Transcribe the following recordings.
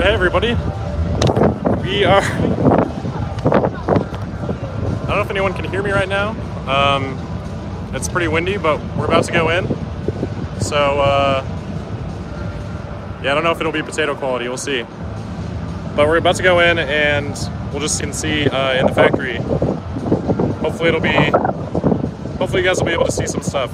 Hey everybody, we are, I don't know if anyone can hear me right now. It's pretty windy, but we're about to go in. So, yeah, I don't know if it'll be potato quality, we'll see. But we're about to go in and we'll just see in the factory. Hopefully you guys will be able to see some stuff.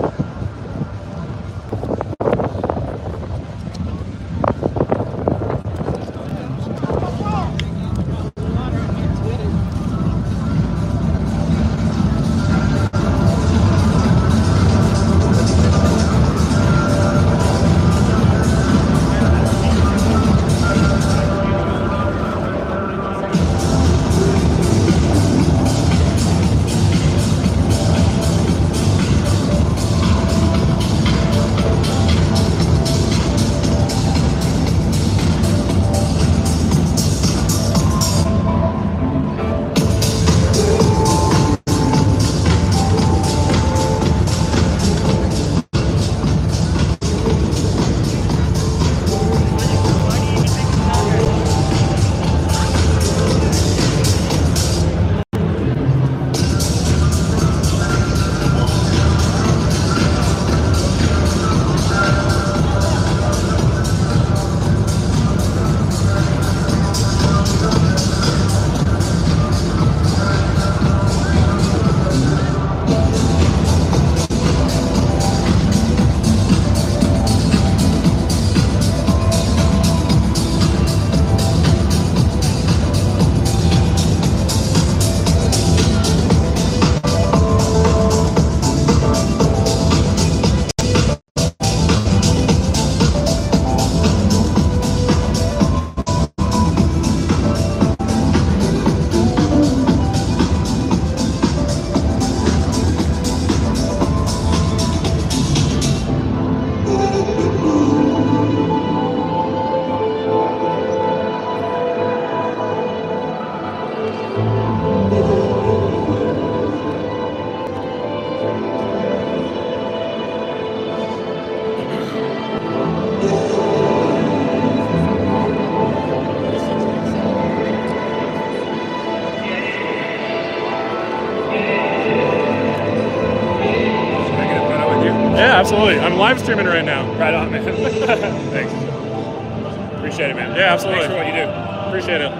Yeah, absolutely. I'm live streaming right now. Right on, man. Thanks. Appreciate it, man. Yeah, absolutely. Thanks for what you do. Appreciate it.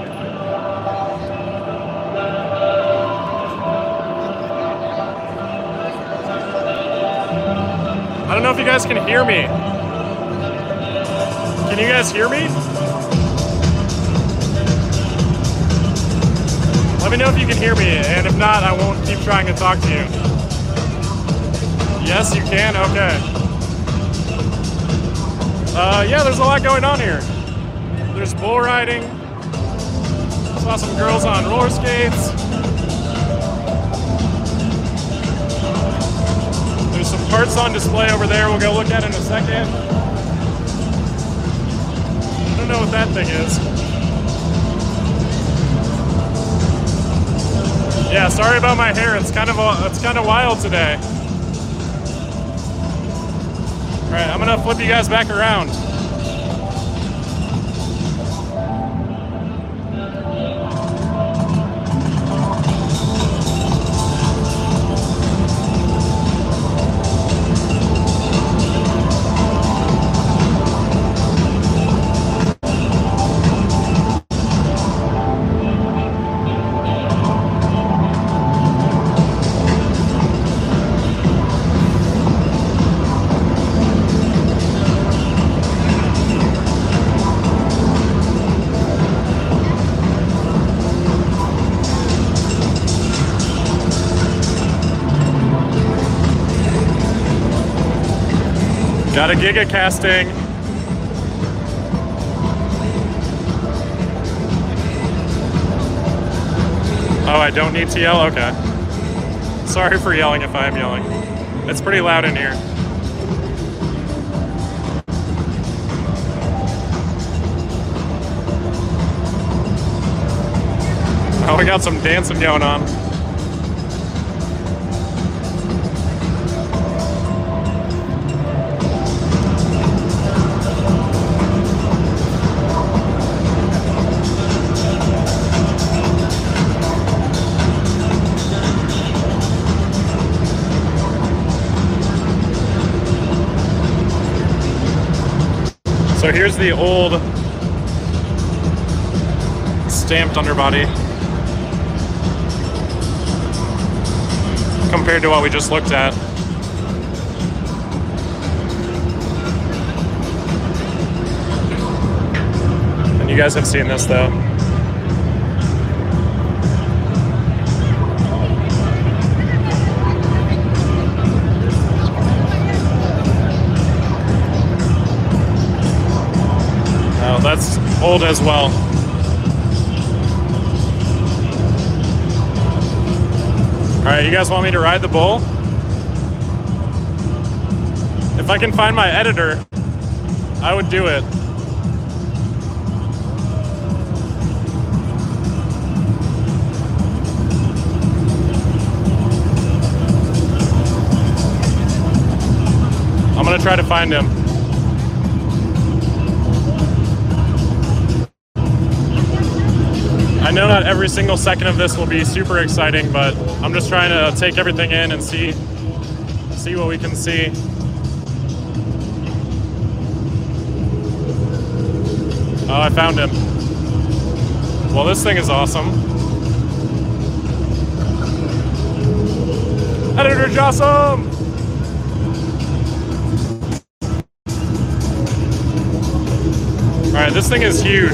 I don't know if you guys can hear me. Can you guys hear me? Let me know if you can hear me, and if not, I won't keep trying to talk to you. Yes, you can? Okay. Yeah, there's a lot going on here. There's bull riding. Saw some girls on roller skates. There's some parts on display over there we'll go look at in a second. I don't know what that thing is. Yeah, sorry about my hair. It's kind of wild today. All right, I'm gonna flip you guys back around. Got a Giga casting. Oh, I don't need to yell? Okay. Sorry for yelling if I am yelling. It's pretty loud in here. Oh, we got some dancing going on. So here's the old stamped underbody compared to what we just looked at. And you guys have seen this though. Oh, that's old as well. All right, you guys want me to ride the bull? If I can find my editor, I would do it. I'm gonna try to find him. I know not every single second of this will be super exciting, but I'm just trying to take everything in and see what we can see. Oh, I found him. Well, this thing is awesome. Editor Jossum! All right, this thing is huge.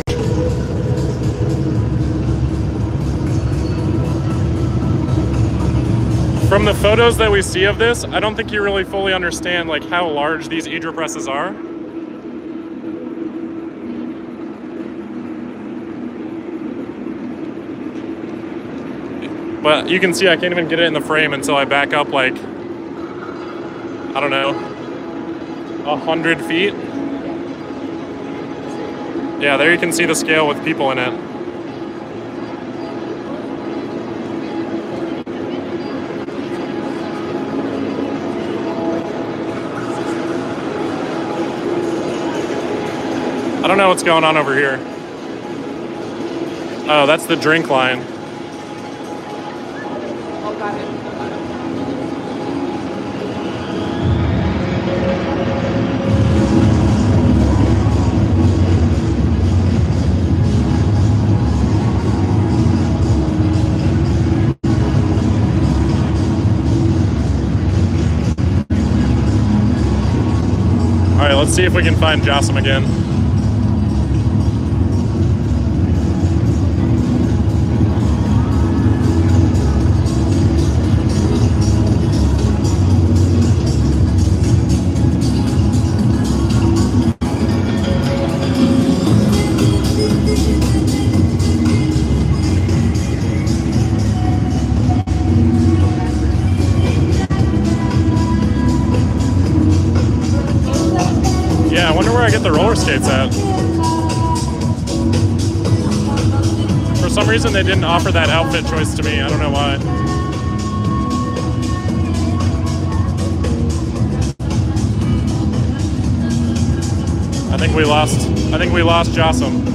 From the photos that we see of this, I don't think you really fully understand like how large these Idra presses are. But you can see I can't even get it in the frame until I back up like, I don't know, 100 feet. Yeah, there you can see the scale with people in it. I don't know what's going on over here. Oh, that's the drink line. Oh, got it. All right, let's see if we can find Jossum again. Yeah, I wonder where I get the roller skates at. For some reason, they didn't offer that outfit choice to me. I don't know why. I think we lost Jossum.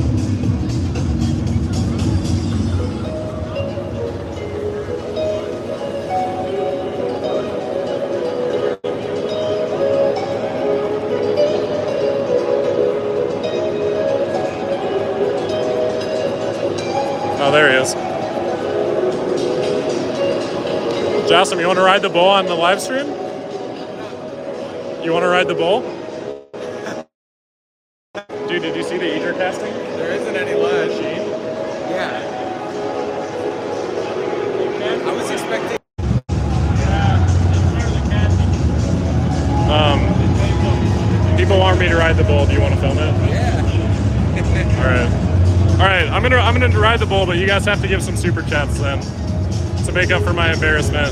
Oh, there he is. Jossum, you want to ride the bull on the live stream? You want to ride the bull? Dude, did you see the Idra casting? There isn't any live. Yeah. I was expecting. People want me to ride the bull. Do you want to film it? Yeah. All right. I'm gonna ride the bull, but you guys have to give some super chats then to make up for my embarrassment.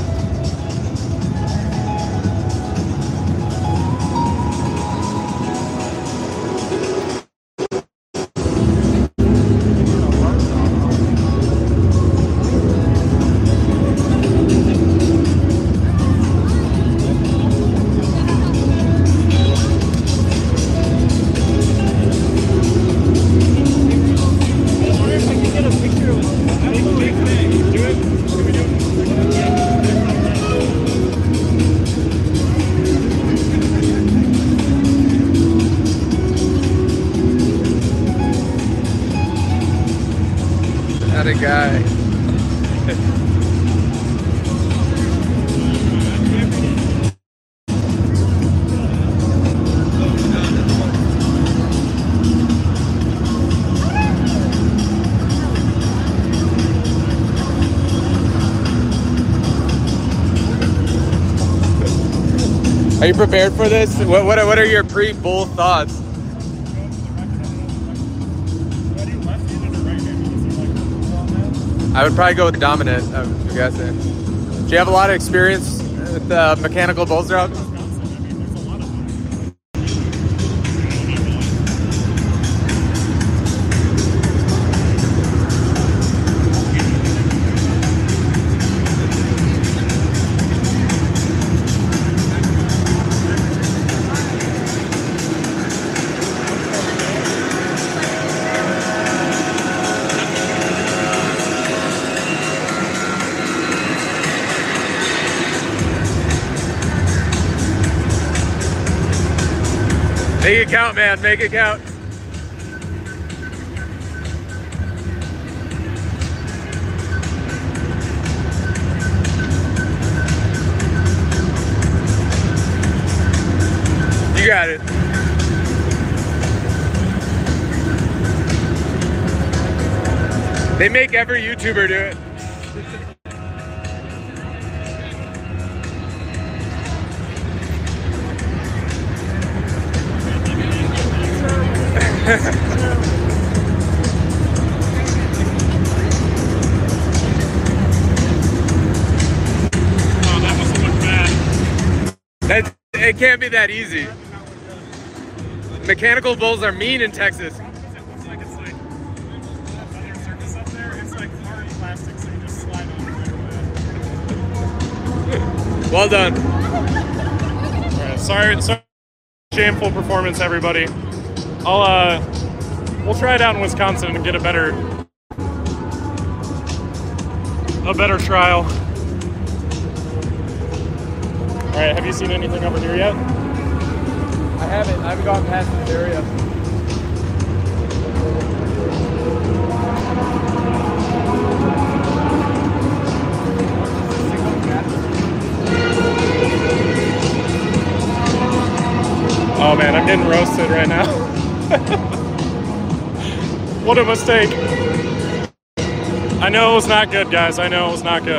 What a guy. Are you prepared for this? What are your pre-bull thoughts? I would probably go with dominant, I'm guessing. Do you have a lot of experience with mechanical bull strokes? Make it count, man. Make it count. You got it. They make every YouTuber do it. Oh, that must look bad. It can't be that easy. Mechanical bulls are mean in Texas. It looks like it's like other surface up there. It's like hard plastic, so you just slide on it. Well done. All right, sorry, shameful performance, everybody. We'll try it out in Wisconsin and get a better trial. All right, have you seen anything over here yet? I haven't gone past this area. Oh man, I'm getting roasted right now. What a mistake. I know it was not good, guys. I know it was not good.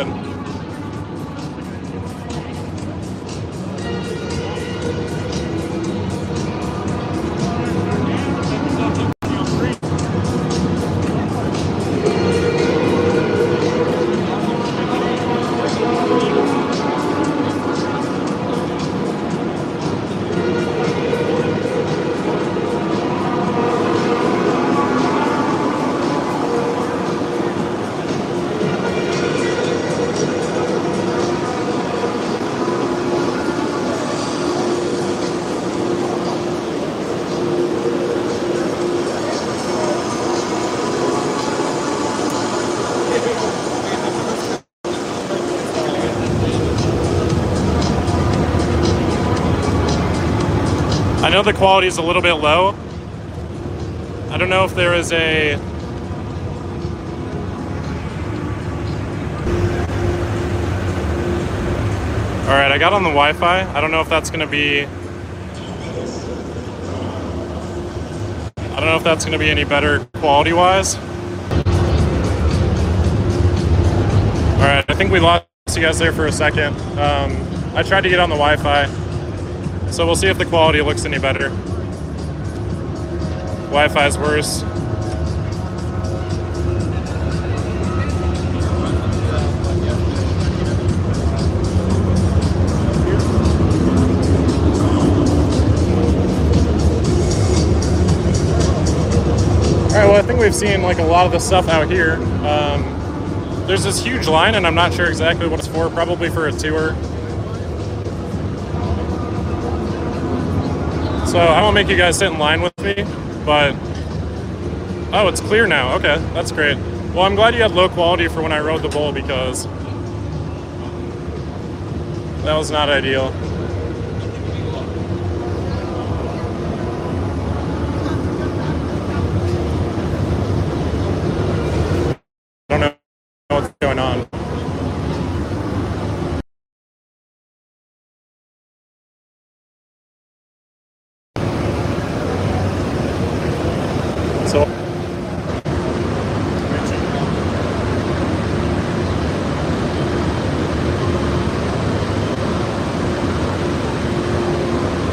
I know the quality is a little bit low. I don't know if there is a... All right, I got on the Wi-Fi. I don't know if that's gonna be... I don't know if that's gonna be any better quality-wise. All right, I think we lost you guys there for a second. I tried to get on the Wi-Fi. So we'll see if the quality looks any better. Wi-Fi is worse. All right, well, I think we've seen like a lot of the stuff out here. There's this huge line and I'm not sure exactly what it's for, probably for a tour. So I won't make you guys sit in line with me, but... Oh, it's clear now. Okay, that's great. Well, I'm glad you had low quality for when I rode the bull because that was not ideal. I don't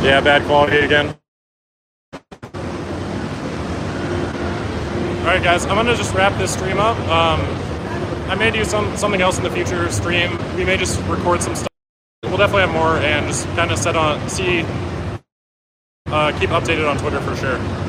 Yeah, bad quality again. All right, guys, I'm gonna just wrap this stream up. I may do something else in the future stream. We may just record some stuff. We'll definitely have more and just kind of keep updated on Twitter for sure.